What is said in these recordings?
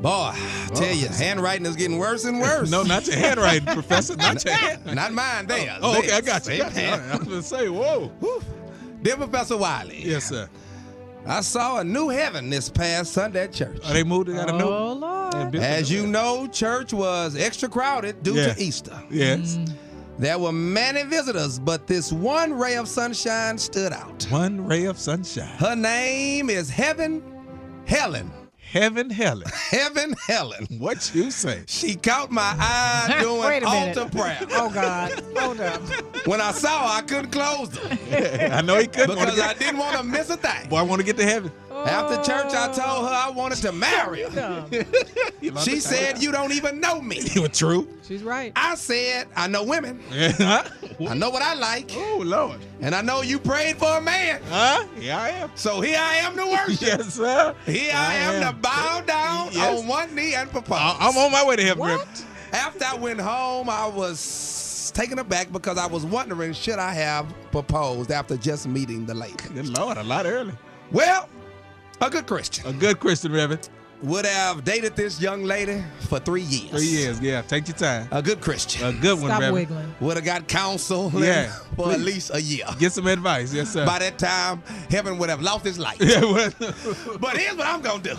Boy, I tell you, handwriting is getting worse and worse. No, not your handwriting, Professor. Not your handwriting. Not mine, there. Oh, okay, I got you. I was going to say, whoa. Dear Professor Wiley. Yes, sir. I saw a new heaven this past Sunday at church. Oh, they moved it out of new. Oh, Lord. As you know, church was extra crowded due to Easter. Yes. There were many visitors, but this one ray of sunshine stood out. One ray of sunshine. Her name is Heaven Helen. Heaven Helen. Heaven Helen. What you say? She caught my eye doing Wait a minute. altar prayer. Oh, God. Hold up. When I saw her, I couldn't close them I know he couldn't. because I didn't want to miss a thing. Boy, I want to get to heaven. After church, I told her I wanted to marry her. She said, "You don't even know me." You were true. She's right. I said, "I know women. Huh? I know what I like. Oh, Lord. And I know you prayed for a man. Huh? Yeah, I am. So here I am to worship. Yes, sir. Here I am to bow down Yes. on one knee and propose." I'm on my way to heaven. What? Reverend. After I went home, I was taken aback because I was wondering, should I have proposed after just meeting the lady? Good Lord, a lot early. Well, a good Christian A good Christian, Reverend. would have dated this young lady for 3 years. 3 years, yeah. Take your time. A good Christian A good one, Stop Reverend. wiggling. would have got counsel Yeah, for at please. least a year. Get some advice. Yes, sir. By that time, heaven would have lost his life. Yeah, well, But here's what I'm going to do.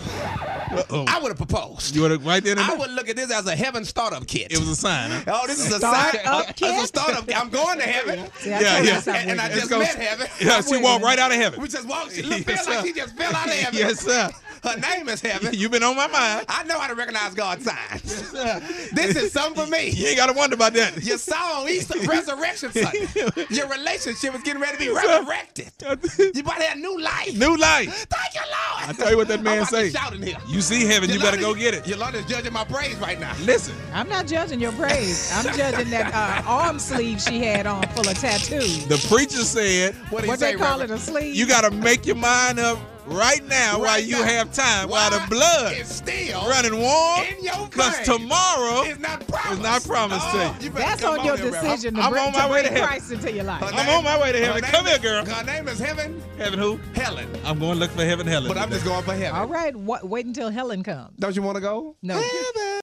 I would have proposed. you would have right there and I there? would look at this as a heaven startup kit. It was a sign, huh? Oh, this is a Start-up sign. kit? It's a startup. I'm going to heaven. See, I Yeah, told you yeah. stop And I wiggling. just go. met heaven. Yeah, she walked right out of heaven. We just walked. She Yes, feel like sir. she just fell out of heaven. Yes, sir. Her name is heaven. You've been on my mind. I know how to recognize God's signs. This is something for me. You ain't got to wonder about that. You saw on Easter Resurrection Sunday. Your relationship is getting ready to be Yes, sir. resurrected. You about to have new life. New life. Thank you, Lord. I tell you what that man I'm about say. to shout in here. You see heaven, you better go get it. Yolanda's judging my praise right now. Listen. I'm not judging your praise. I'm judging that arm sleeve she had on full of tattoos. The preacher said What What they call it, a sleeve? you got to make your mind up right now while Right you now. have time, while Why the blood is still running warm. in your Because brain. tomorrow It's not promised. It's not promised to you. You better That's come on your here, Reverend. decision to I'm bring, on my way to heaven. Christ into your life. Her I'm name- on my way to her heaven. name Come here, is- girl. Her name is Heaven Heaven who? Helen. I'm going to look for Heaven Helen. But I'm today. just going for heaven. All right, wait until Helen comes. Don't you want to go? No.